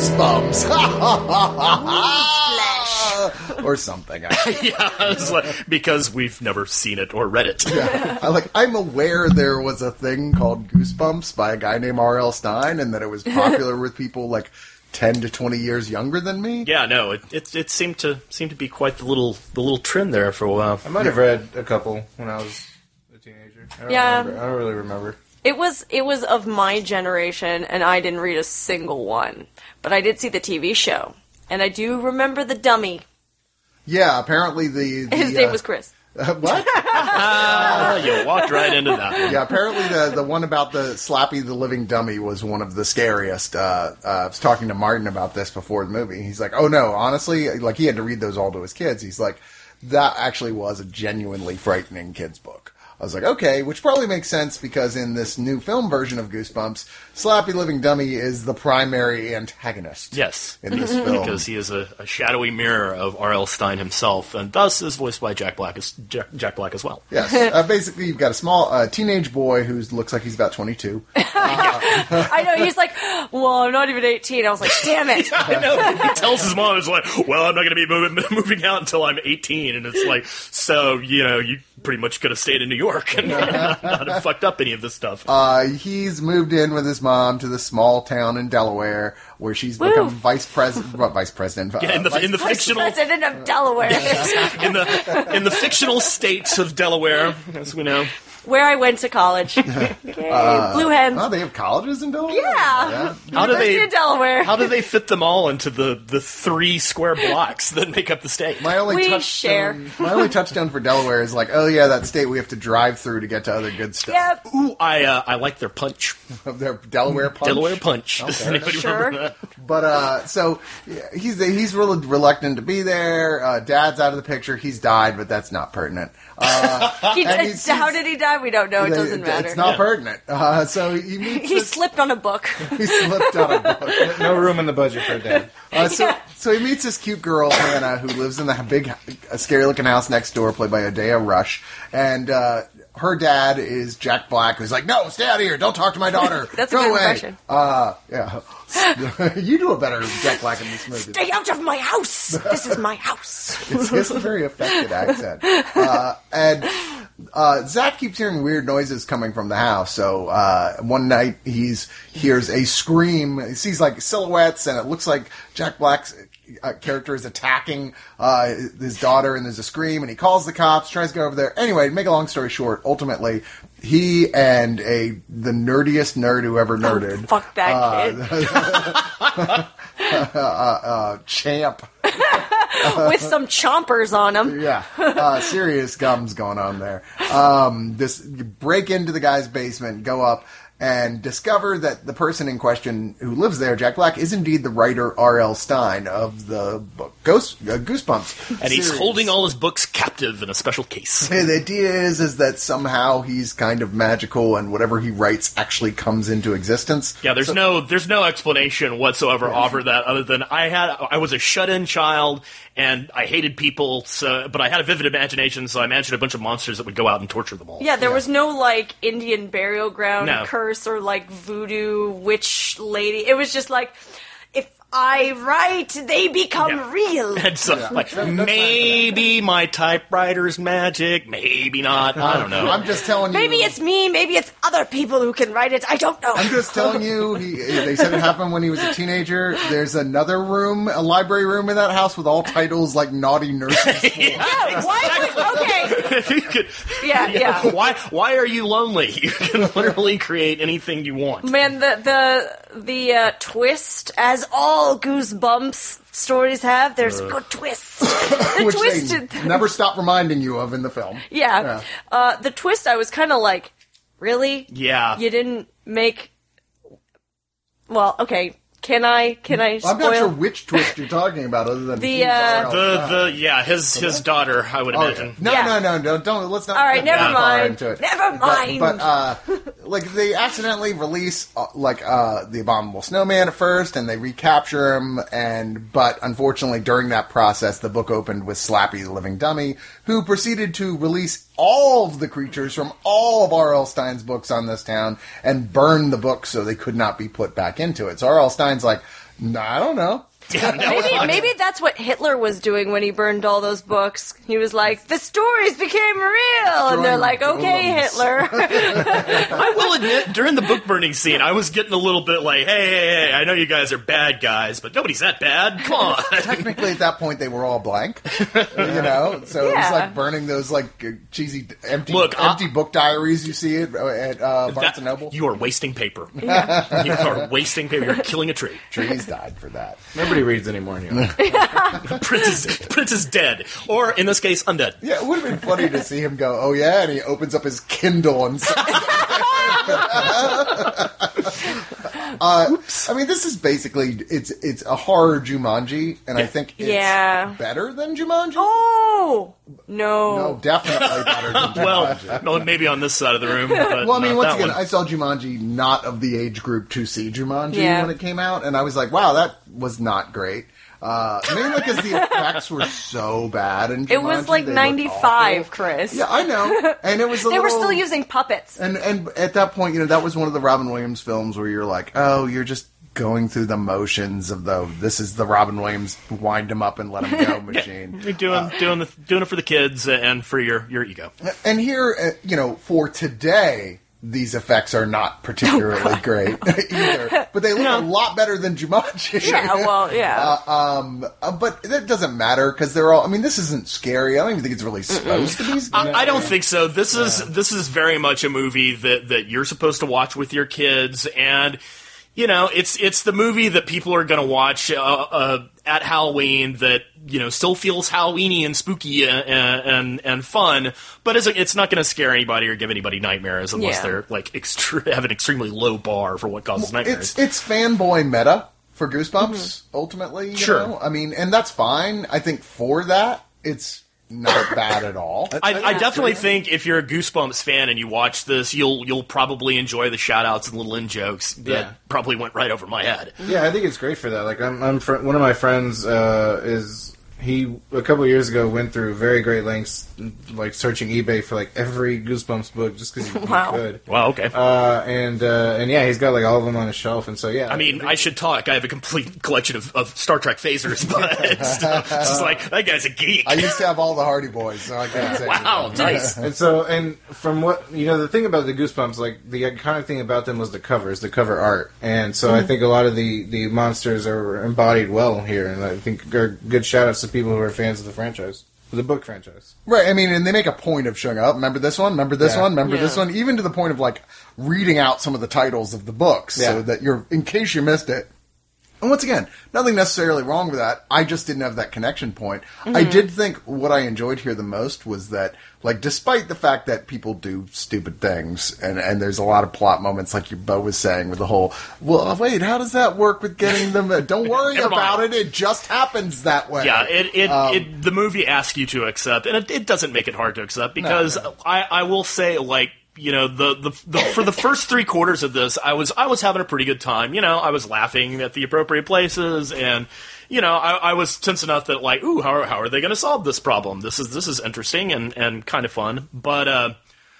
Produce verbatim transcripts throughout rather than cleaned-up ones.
Goosebumps. Flash. Or something. yeah, it's like, because we've never seen it or read it. Yeah. I, like, I'm aware there was a thing called Goosebumps by a guy named R L. Stine, and that it was popular with people like ten to twenty years younger than me. Yeah, no, it it, it seemed to seemed to be quite the little the little trend there for a while. I might have read a couple when I was a teenager. I don't Yeah. remember. I don't really remember. It was it was of my generation, and I didn't read a single one. But I did see the T V show, and I do remember the dummy. Yeah, apparently the... the His name uh, was Chris. Uh, what? Ah, you walked right into that one. Yeah, apparently the the one about the Slappy the Living Dummy was one of the scariest. Uh, uh, I was talking to Martin about this before the movie. He's like, oh no, honestly, like he had to read those all to his kids. He's like, that actually was a genuinely frightening kid's book. I was like, okay, which probably makes sense because in this new film version of Goosebumps, Slappy Living Dummy is the primary antagonist. Yes, in this film. Because he is a, a shadowy mirror of R L. Stine himself, and thus is voiced by Jack Black as Jack, Jack Black as well. Yes, uh, basically you've got a small uh, teenage boy who looks like he's about twenty-two. I know, he's like, well, I'm not even eighteen. I was like, damn it. I know. He tells his mom, "It's like, well, I'm not going to be moving, moving out until I'm eighteen," and it's like, so you know, you pretty much could have stayed in New York and not, not have fucked up any of this stuff. Uh, he's moved in with his mom to the small town in Delaware where she's Woo. become vice president. What vice president? Uh, Yeah, in the vice in the Vice fictional President of Delaware. in the in the fictional state of Delaware, as we know. Where I went to college. Yay, Blue Hens. Oh, they have colleges in Delaware? Yeah. How do University they of Delaware. How do they fit them all into the, the three square blocks that make up the state? My only We touchstone, share. my only touchstone for Delaware is like, oh yeah, that state we have to drive through to get to other good stuff. Yep. Ooh, I uh, I like their punch. Their Delaware punch. Delaware punch. Does Okay. anybody Sure. remember that? But uh, so yeah, he's he's really reluctant to be there. Uh, Dad's out of the picture. He's died, but that's not pertinent. Uh, He, and uh, he's- how did he die? We don't know. It they- doesn't matter. It's not Yeah. pertinent. Uh, so he meets He this- slipped on a book. he slipped on a book. No room in the budget for a dad. Uh, so, Yeah. so he meets this cute girl, Hannah, who lives in the big, uh, scary-looking house next door, played by Odeya Rush. And uh, her dad is Jack Black, who's like, no, stay out of here. Don't talk to my daughter. That's a Go good away. impression. Uh, yeah. You do a better Jack Black in this movie. Stay out of my house. This is my house. It's, it's a very affected accent. Uh, and uh, Zach keeps hearing weird noises coming from the house. So uh, one night he's hears a scream. He sees like silhouettes, and it looks like Jack Black's uh, character is attacking uh, his daughter, and there's a scream, and he calls the cops, tries to go over there. Anyway, to make a long story short, ultimately he and a the nerdiest nerd who ever nerded. Oh, fuck that uh, kid. uh, uh, Champ. With some chompers on him. Yeah, uh, serious gums going on there. Um, this you break into the guy's basement, go up, and discover that the person in question who lives there, Jack Black, is indeed the writer R L. Stine of the book Ghost uh, Goosebumps, And he's series. holding all his books captive in a special case. Hey, the idea is is that somehow he's kind of magical, and whatever he writes actually comes into existence. Yeah, there's So- no there's no explanation whatsoever offered that other than I had I was a shut-in child and I hated people, so but I had a vivid imagination, so I imagined a bunch of monsters that would go out and torture them all. Yeah, there was no, like, Indian burial ground No. curse or, like, voodoo witch lady. It was just like, if I write, they become Yeah. real. And so, like, maybe my typewriter's magic, maybe not. I don't know. I'm just telling you. Maybe it's me, maybe it's other people who can write it. I don't know. I'm just telling you, he, they said it happened when he was a teenager. There's another room, a library room in that house with all titles like Naughty Nurses. Yeah, why would, okay. You could- Yeah, yeah. Why? Why are you lonely? You can literally create anything you want. Man, the the the uh, twist, as all Goosebumps stories have, there's a good twist. The Which twist, they never stop reminding you of in the film. yeah. Yeah. Uh, the twist, I was kind of like, really? Yeah. You didn't make. Well, okay. Can I? Can I spoil? I'm not sure which twist you're talking about, other than The, he's uh, R L. The the yeah his his daughter, I would Oh, yeah. imagine. No, Yeah. no, no, no, don't. Let's not. All right, get never that far mind. into it. Never But- mind. But, uh, like they accidentally release uh, like uh, the Abominable Snowman at first, and they recapture him. And but unfortunately, during that process, the book opened with Slappy the Living Dummy, who proceeded to release all of the creatures from all of R L. Stine's books on this town and burn the books so they could not be put back into it. So R L. Stine's like, No, I don't know. Yeah, no, Maybe, maybe that's what Hitler was doing when he burned all those books. He was like, the stories became real! And they're like, okay, Golems. Hitler. I will admit, during the book burning scene, I was getting a little bit like, hey, hey, hey, I know you guys are bad guys, but nobody's that bad. Come on. Technically, at that point, they were all blank. You know? So it was Yeah. like burning those, like, uh, cheesy, empty Look, I- empty book diaries you see at, at uh, Barnes That- and Noble. You are wasting paper. You are wasting paper. You're killing a tree. Trees died for that. Nobody reads anymore anyway. Prince is, Prince is dead. Or, in this case, undead. Yeah, it would have been funny to see him go, oh yeah, and he opens up his Kindle and uh, I mean, this is basically, it's it's a horror Jumanji, and I think it's Yeah. better than Jumanji. Oh! No. No, definitely better than Jumanji. Well, no, maybe on this side of the room. But Well, I mean, not once that again, one. I saw Jumanji not of the age group to see Jumanji Yeah. when it came out, and I was like, wow, that was not great. Uh, mainly because the effects were so bad. In Jumanji, It was like they looked ninety-five, awful. Chris. Yeah, I know, and it was a They were little- still using puppets. And and at that point, you know, that was one of the Robin Williams films where you're like, oh, you're just going through the motions of the this is the Robin Williams wind him up and let him go machine. You're doing doing the doing it for the kids and for your your ego. And here, uh, you know, for today, these effects are not particularly great either, but they look a lot better than Jumanji. Yeah, well, yeah. Uh, um, uh, but that doesn't matter because they're all. I mean, this isn't scary. I don't even think it's really supposed to be. I, I don't think so. This is this is very much a movie that, that you're supposed to watch with your kids, and you know, it's it's the movie that people are going to watch uh, uh, at Halloween that you know still feels Halloweeny and spooky and and, and fun, but it's, it's not going to scare anybody or give anybody nightmares unless Yeah. they're like extre- have an extremely low bar for what causes nightmares. It's it's fanboy meta for Goosebumps. Ultimately, you Sure. know? I mean, and that's fine. I think for that, it's not bad at all. I, I definitely think if you're a Goosebumps fan and you watch this, you'll you'll probably enjoy the shout outs and little in jokes that Yeah. probably went right over my head. Yeah, I think it's great for that. Like, I'm, I'm fr- one of my friends uh, is he a couple of years ago went through very great lengths, like searching eBay for like every Goosebumps book just because he, Wow. he could. Wow, okay. Uh, and uh, and yeah, he's got like all of them on his shelf, and so yeah. I mean, I should talk. I have a complete collection of, of Star Trek phasers, but it's just like, that guy's a geek. I used to have all the Hardy Boys, so I can't say. Wow, anything. nice. And so, and from what you know, the thing about the Goosebumps, like the iconic thing about them was the covers, the cover art, and so I think a lot of the, the monsters are embodied well here, and I think are good shout outs to people who are fans of the franchise, the book franchise. Right, I mean, and they make a point of showing up. Remember this one? Remember this Yeah. one? Remember this Yeah. one? Even to the point of like reading out some of the titles of the books so Yeah. that you're, in case you missed it. And once again, nothing necessarily wrong with that. I just didn't have that connection point. I did think what I enjoyed here the most was that, like, despite the fact that people do stupid things, and, and there's a lot of plot moments, like your Bo was saying, with the whole, well, wait, how does that work with getting them? Don't worry Never about mind. it. It just happens that way. Yeah, it, it, Um, it the movie asks you to accept, and it, it doesn't make it hard to accept because No, no. I, I will say, like, you know, the, the the for the first three quarters of this, I was I was having a pretty good time. You know, I was laughing at the appropriate places, and you know, I, I was tense enough that like, ooh, how are, how are they going to solve this problem? This is this is interesting and, and kind of fun, but uh,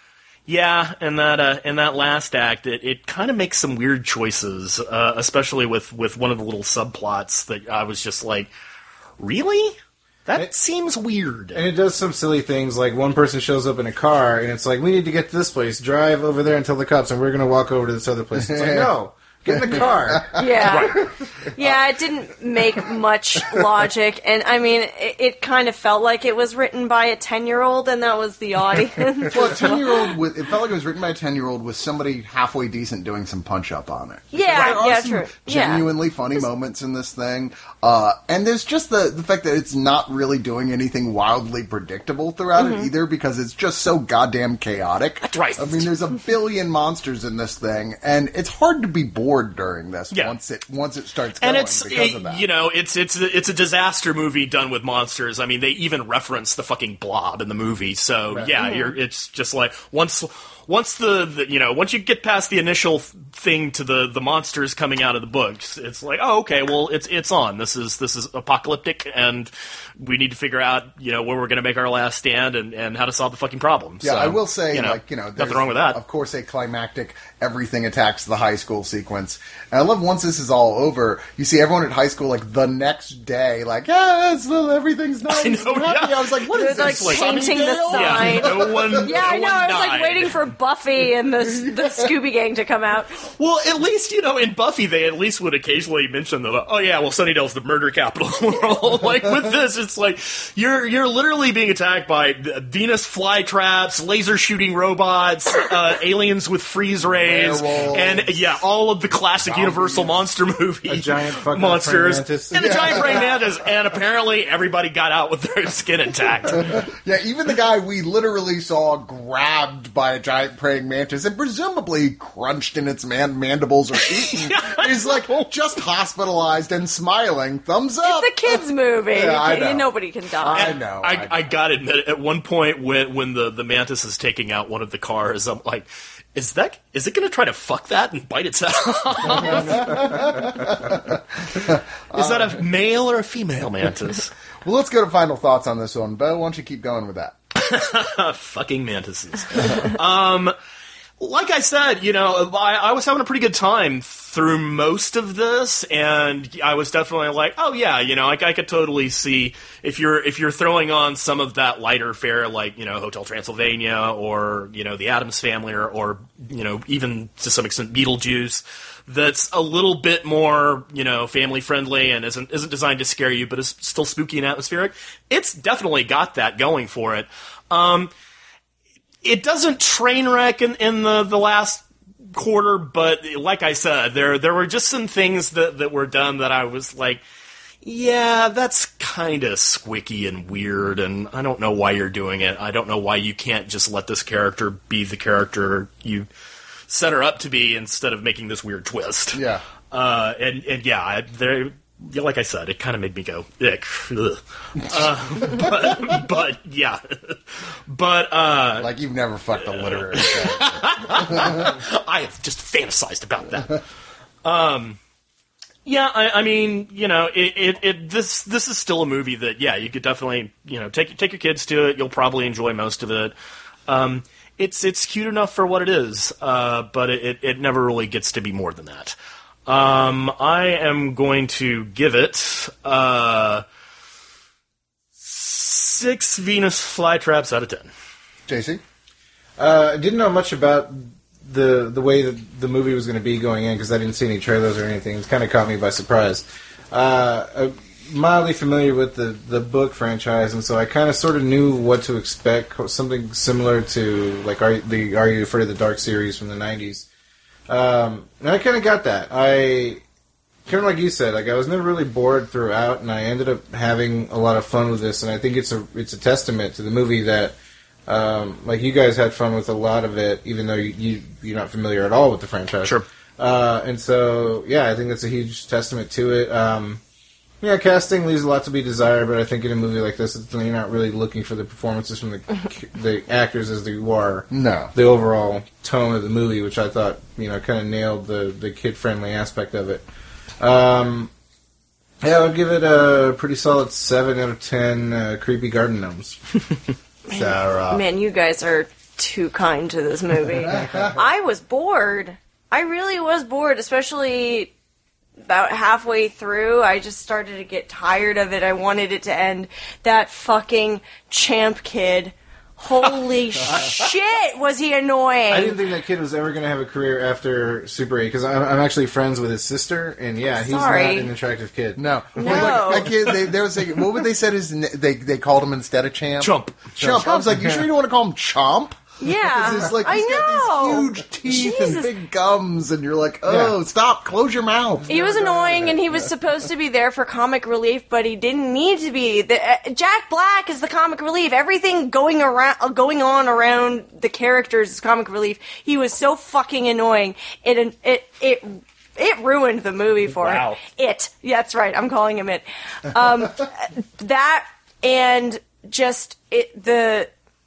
yeah, in that uh, in that last act, it, it kind of makes some weird choices, uh, especially with with one of the little subplots that I was just like, really. That It- seems weird. And it does some silly things, like one person shows up in a car, and it's like, we need to get to this place, drive over there and tell the cops, and we're going to walk over to this other place. It's like, no, get in the car. Yeah. Yeah, it didn't make much logic. And, I mean, it, it kind of felt like it was written by a ten-year-old, and that was the audience. Well, a ten-year-old, with, it felt like it was written by a ten-year-old with somebody halfway decent doing some punch-up on it. Yeah, There are yeah, some true. Yeah. genuinely funny moments in this thing. Uh, and there's just the, the fact that it's not really doing anything wildly predictable throughout Mm-hmm. it either, because it's just so goddamn chaotic. That's right. I mean, there's a billion monsters in this thing, and it's hard to be bored during this Yeah. once it once it starts going and it's because it- of that. you know it's it's it's a disaster movie done with monsters. I mean, they even reference the fucking Blob in the movie. So yeah, you're it's just like once once the, the you know once you get past the initial thing to the, the monsters coming out of the books, it's like, oh, okay, well, it's it's on. This is this is apocalyptic, and we need to figure out you know where we're going to make our last stand and, and how to solve the fucking problem. Yeah, so, I will say, you know, like you know, there's, nothing wrong with that. Of course, a climactic everything attacks the high school sequence, and I love once this is all over, you see everyone at high school like the next day, like yeah, it's, everything's nice. I know, and happy. yeah. I was like, what They're, is like, this? painting the Sunnydale? sign. Yeah, no one. Yeah, no I know. one I was like died. waiting for Buffy and the the Scooby Gang to come out. Well, at least, you know, in Buffy, they at least would occasionally mention that, oh yeah, well, Sunnydale's the murder capital of the world. Like, with this, it's like, you're you're literally being attacked by Venus flytraps, laser shooting robots, uh, aliens with freeze rays, Werewolves. and, yeah, all of the classic Zombies. Universal monster movie A giant fucking monsters. praying mantis. And a giant praying mantis, and apparently everybody got out with their skin intact. Yeah, even the guy we literally saw grabbed by a giant praying mantis and presumably crunched in its man- mandibles or eaten is like just hospitalized and smiling. Thumbs up. It's a kids' movie. Yeah, I know. Nobody can die. I know. I, I I gotta admit, at one point when when the, the mantis is taking out one of the cars, I'm like, is that is it gonna try to fuck that and bite its head off? Is that a male or a female mantis? Well, let's go to final thoughts on this one. Bo, why don't you keep going with that? Fucking mantises. um, like I said, you know, I, I was having a pretty good time through most of this, and I was definitely like, oh yeah, you know, I, I could totally see if you're if you're throwing on some of that lighter fare, like you know, Hotel Transylvania, or you know, The Addams Family, or, or you know, even to some extent Beetlejuice. That's a little bit more, you know, family friendly and isn't isn't designed to scare you, but is still spooky and atmospheric. It's definitely got that going for it. Um, it doesn't train wreck in, in the, the last quarter, but like I said, there there were just some things that, that were done that I was like, yeah, that's kind of squicky and weird, and I don't know why you're doing it. I don't know why you can't just let this character be the character you set her up to be instead of making this weird twist. Yeah. Uh, and, and yeah, I, there, yeah, like I said, it kind of made me go, ick. Ugh. Uh, but, but, yeah. But, uh... Like you've never fucked a literary character. I have just fantasized about that. Um... Yeah, I, I mean, you know, it, it, it this this is still a movie that, yeah, you could definitely, you know, take take your kids to it. You'll probably enjoy most of it. Um, it's it's cute enough for what it is, uh, but it, it never really gets to be more than that. Um, I am going to give it uh, six Venus flytraps out of ten. J C? Uh, I didn't know much about the the way that the movie was going to be going in because I didn't see any trailers or anything. It kind of caught me by surprise. Uh, I'm mildly familiar with the, the book franchise, and so I kind of sort of knew what to expect. Something similar to like Are, the Are You Afraid of the Dark series from the nineties. Um, and I kind of got that. I kind of like you said, like I was never really bored throughout, and I ended up having a lot of fun with this. And I think it's a it's a testament to the movie that. Um, like you guys had fun with a lot of it, even though you, you you're not familiar at all with the franchise. Sure. Uh, and so, yeah, I think that's a huge testament to it. Um, yeah, casting leaves a lot to be desired, but I think in a movie like this, it's, you're not really looking for the performances from the the actors as you are. No. The overall tone of the movie, which I thought you know kind of nailed the the kid friendly aspect of it. Um, yeah, I would give it a pretty solid seven out of ten. Uh, creepy garden gnomes. Sarah. Man, you guys are too kind to this movie. I was bored. I really was bored, especially about halfway through. I just started to get tired of it. I wanted it to end. That fucking champ kid. Holy shit, was he annoying. I didn't think that kid was ever going to have a career after Super eight, because I'm, I'm actually friends with his sister, and yeah, he's Sorry. not an attractive kid. No. No. Like, that kid, they, there was a, what would they said his, na- they, they called him instead of Champ? Chump. Chump. I was like, you sure you don't want to call him Chomp? Yeah, Because it's like, I he's got know. these huge teeth Jesus. and big gums, and you're like, oh, Yeah. stop, close your mouth. He was annoying, and he was supposed to be there for comic relief, but he didn't need to be. The, uh, Jack Black is the comic relief. Everything going around, uh, going on around the characters is comic relief. He was so fucking annoying. It it it it ruined the movie for Wow. him. It. Yeah, that's right. I'm calling him it. Um, that and just it the.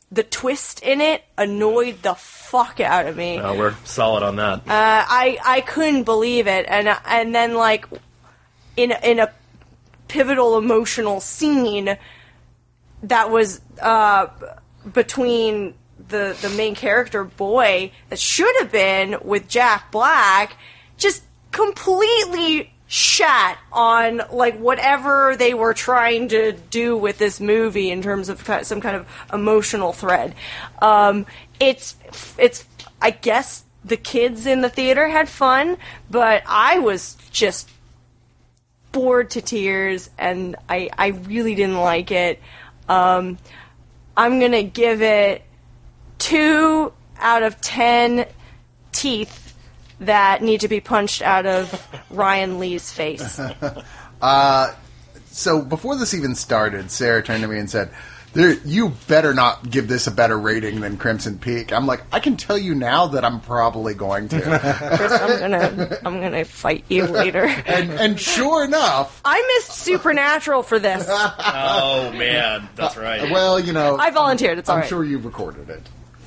the twist in it annoyed the fuck out of me. Uh, we're solid on that. Uh, I I couldn't believe it, and and then like in in a pivotal emotional scene that was uh, between the the main character boy that should have been with Jack Black, just completely shat on like whatever they were trying to do with this movie in terms of some kind of emotional thread. Um, it's it's I guess the kids in the theater had fun, but I was just bored to tears, and I I really didn't like it. Um, I'm gonna give it two out of ten teeth that need to be punched out of Ryan Lee's face. Uh, so before this even started, Sarah turned to me and said, there, you better not give this a better rating than Crimson Peak. I'm like, I can tell you now that I'm probably going to. Chris, I'm gonna, I'm gonna fight you later. and, and sure enough, I missed Supernatural for this. Oh man, that's right. well, you know, I volunteered. It's all I'm right. sure you've recorded it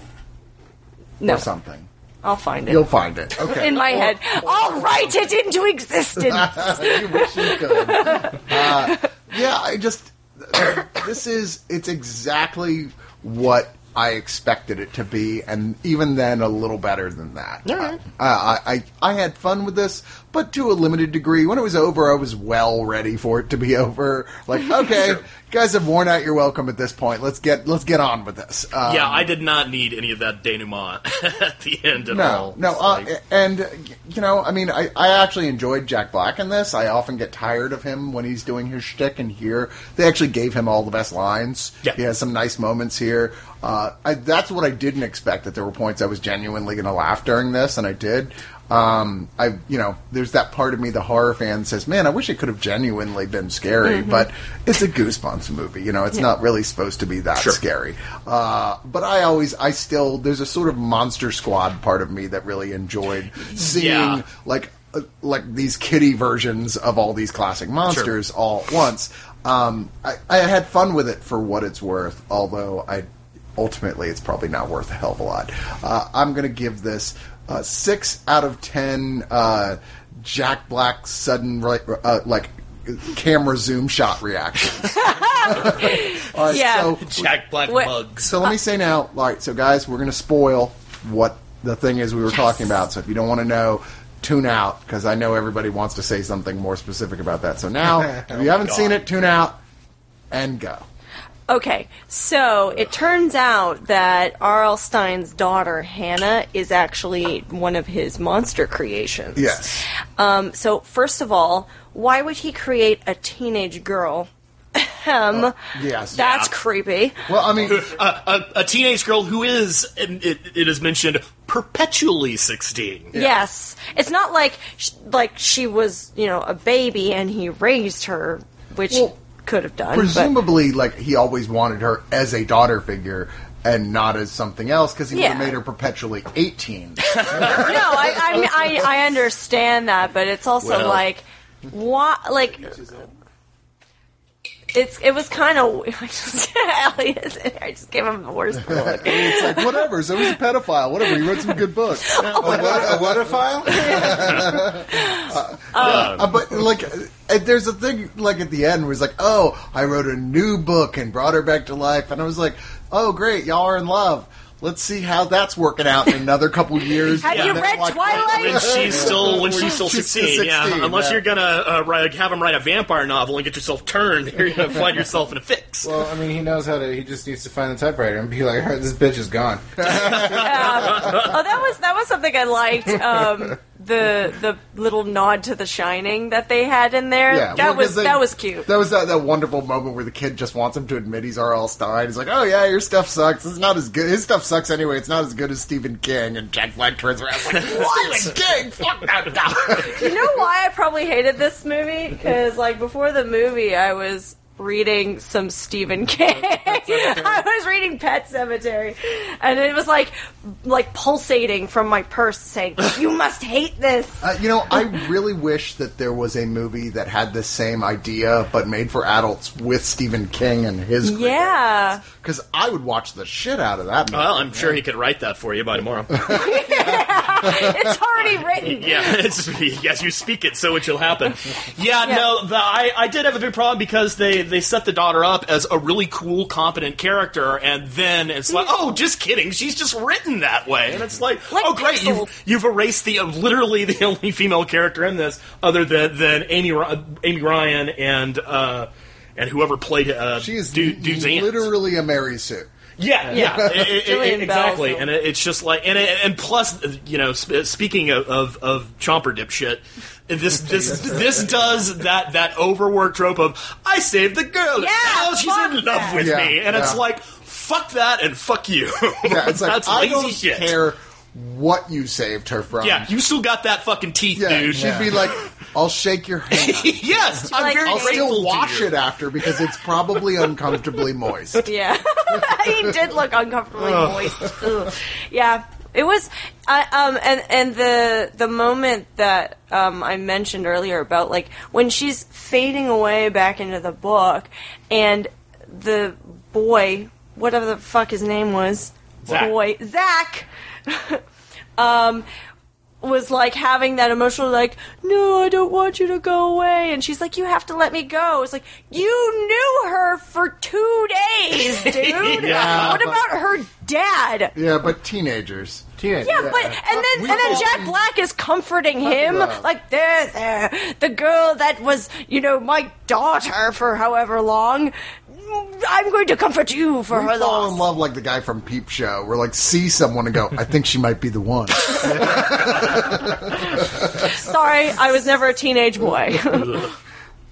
No, or something. I'll find it. You'll find it. Okay. In my Or- head. I'll write it into existence. You wish you could. Uh, yeah, I just this is it's exactly what I expected it to be, and even then, a little better than that. All right. Uh, I, I I had fun with this, but to a limited degree. When it was over, I was well ready for it to be over. Like, okay, Sure. you guys have worn out your welcome at this point. Let's get let's get on with this. Um, Yeah, I did not need any of that denouement at the end at No, all. no, It's uh, like- and you know, I mean, I, I actually enjoyed Jack Black in this. I often get tired of him when he's doing his shtick, and here they actually gave him all the best lines. Yeah. He has some nice moments here. Uh, I, that's what I didn't expect. That there were points I was genuinely going to laugh during this, and I did. Um, I, you know, there's that part of me, the horror fan, says, "Man, I wish it could have genuinely been scary," but it's a Goosebumps movie. You know, it's not really supposed to be that Sure. scary. Uh, but I always, I still, there's a sort of Monster Squad part of me that really enjoyed seeing Yeah. like uh, like these kiddie versions of all these classic monsters all at once. Um, I, I had fun with it for what it's worth, although I ultimately it's probably not worth a hell of a lot. Uh, I'm going to give this uh, six out of ten uh, Jack Black sudden right, uh, like camera zoom shot reactions. All right, Yeah. so Jack Black What- bugs. so let me say now, all right, so guys, we're going to spoil what the thing is we were talking about. So if you don't want to know, tune out, because I know everybody wants to say something more specific about that. So now, if you haven't God. seen it, tune out and go. Okay, so it turns out that R L. Stein's daughter, Hannah, is actually one of his monster creations. Yes. Um, so, first of all, why would he create a teenage girl? Um, Yes. That's Yeah. creepy. Well, I mean, a, a, a teenage girl who is, and it, it is mentioned, perpetually sixteen. Yes. It's not like sh- like she was, you know, a baby and he raised her, which Well, he could have done. presumably, like, he always wanted her as a daughter figure and not as something else, because he would Yeah. have made her perpetually eighteen. But, no, I, I, mean, I I understand that, but it's also Well. like, why, like. It's it was kind of Elliot. I just gave him the worst look. It's like, whatever, so he's a pedophile. Whatever, he wrote some good books. A what? A whatophile? Uh, but like, uh, there's a thing like at the end where he's like, "Oh, I wrote a new book and brought her back to life," and I was like, "Oh, great, y'all are in love. Let's see how that's working out in another couple years." Have you And then, read like, Twilight? When she's still when she's still She's still sixteen, yeah. sixteen, Unless yeah. you're gonna uh, write, have him write a vampire novel and get yourself turned, you're gonna find yourself in a fix. Well, I mean, he knows how to. He just needs to find the typewriter and be like, "All right, this bitch is gone." Oh, that was that was something I liked. Um, the the little nod to The Shining that they had in there. Yeah, that well, was 'cause they- that was cute. That was that, that wonderful moment where the kid just wants him to admit he's R L. Stein. He's like, "Oh yeah, your stuff sucks. It's not as good. His stuff sucks anyway. It's not as good as Stephen King." And Jack Black turns around like, "What? Stephen King? Fuck that guy." You know why I probably hated this movie? Because like before the movie, I was reading some Stephen King. I was reading Pet Sematary, and it was like like pulsating from my purse saying, "You must hate this." Uh, you know, I really wish that there was a movie that had the same idea, but made for adults with Stephen King and his Yeah. Because I would watch the shit out of that movie. Well, I'm sure he could write that for you by tomorrow. It's already written. Yeah, it's, as you speak it, so it shall happen. Yeah, Yeah. no, the, I, I did have a big problem because they, they set the daughter up as a really cool, competent character, and then it's like, oh, just kidding, she's just written that way. And it's like, Like oh, great, Pixels. you've, you've erased the uh, literally the only female character in this, other than, than Amy, Ry- Amy Ryan and uh, and whoever played uh, She is Du- Dude's aunt. literally a Mary Sue. Yeah, yeah, it- it- it- Jillian exactly, Bell, so- and it, it's just like, and it, and plus, you know, sp- speaking of, of of chomper dipshit, this this this does that that overworked trope of I saved the girl, Yeah, now she's fuck in love that. with Yeah, me, and it's yeah. like fuck that and fuck you. Yeah, it's like, That's I lazy don't shit. care what you saved her from. Yeah, you still got that fucking teeth, Yeah, dude. she'd be like, I'll shake your hand. Yes, I'm like, very I'll grateful still to wash you. it after because it's probably uncomfortably moist. Yeah. He did look uncomfortably moist. Ugh. Yeah. It was, I um, and and the the moment that um, I mentioned earlier about like when she's fading away back into the book, and the boy, whatever the fuck his name was, Zach. boy Zach, um, was like having that emotional like, no, I don't want you to go away, and she's like, you have to let me go. It's like, you knew her for two days, dude. Yeah. What about her dad? Yeah, but teenagers. Teenage. Yeah, but and then We and then all- Jack Black is comforting him, about- like there, there, the girl that was, you know, my daughter for however long. I'm going to comfort you for We her fall in loss. love like the guy from Peep Show. We're like, see someone and go, I think she might be the one. Sorry, I was never a teenage boy.